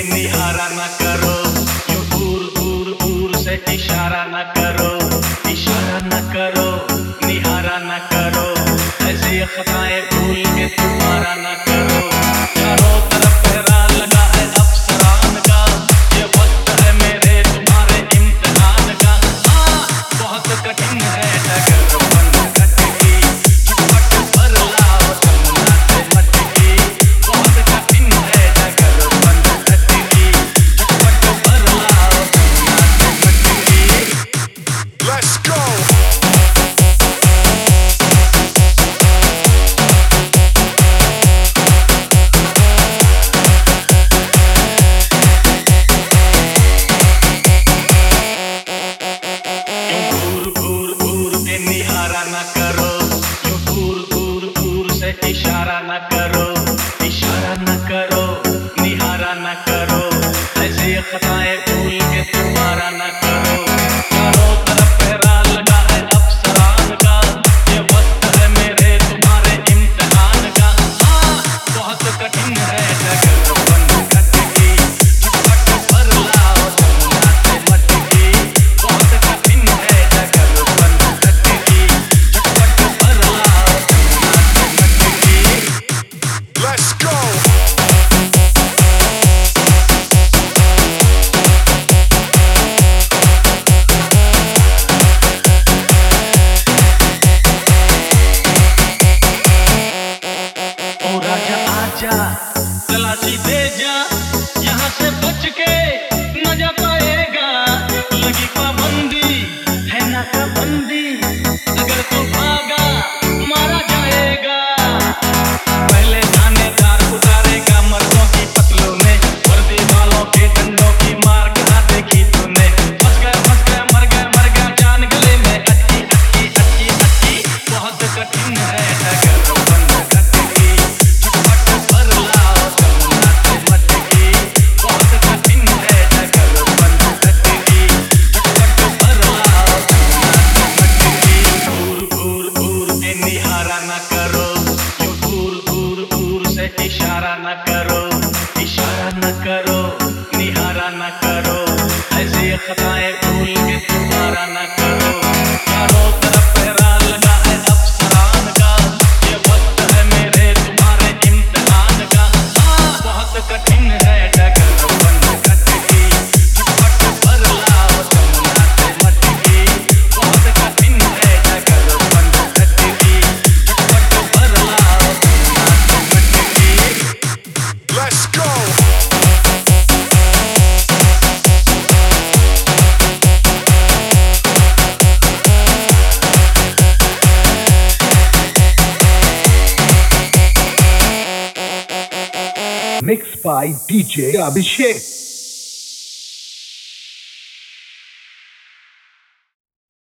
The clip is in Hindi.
निहारा न करो, यूं दूर दूर दूर से इशारा न करो, इशारा न करो, निहारा न करो, ऐसी खताएं भूल के तुम्हारा न करो। चारों तरफ पहरा लगा है अफसरान का, ये वक्त है मेरे तुम्हारे इम्तिहान का। हाँ, बहुत कठिन है डगर बंद कटकी, झटपट पर लाओ तमन्ना से मटकी। बहुत कठिन है डगर बंद कटकी, झटपट पर लाओ तमन्ना से मटकी। Let's go! निहारा न करो, यूं दूर दूर दूर से इशारा न करो, इशारा न करो, निहारा न करो, ऐसी खताएं भूल के तुम्हारा न करो। चारों तरफ पहरा लगा है अफसरान का, ये वक्त है मेरे तुम्हारे इम्तिहान का। हाँ, बहुत कठिन है डगर बंद कटकी, झटपट पर लाओ तमन्ना से मटकी। बहुत कठिन है डगर बंद कटकी, झटपट पर लाओ तमन्ना से मटकी। Let's go! ओ राजा आजा, तलाशी दे जा, यहाँ से बच के न जा पाएगा। लगी पाबंदी है नाकाबंदी, अगर तू भागा मारा जाएगा। पहले थानेदार उतारेगा मर्दों की पतलों में, वर्दी वालों के डंडों की मार कहाँ देखी तूने। फंस गए मर गए जान गले में अटकी अटकी अटकी अटकी। बहुत कठिन है डगर बंद कटकी, झटपट पर लाओ तमन्ना से मटकी। बहुत कठिन है डगर बंद कटकी, झटपट पर लाओ तमन्ना से मटकी। दूर दूर दूर के निहारा न करो, यूं दूर दूर दूर से इशारा न करो, इशारा न करो, निहारा न करो, ऐसी खताएं भूल के तुम्हारा न करो। चारों तरफ पहरा लगा है अफसरान का, ये वक्त है मेरे तुम्हारे इम्तिहान का। हाँ, बहुत कठिन है डगर बंद कटकी, झटपट पर लाओ तमन्ना से मटकी। बहुत कठिन है डगर बंद कटकी, झटपट पर लाओ तमन्ना से मटकी। Let's go! Mixed by DJ Abhishek.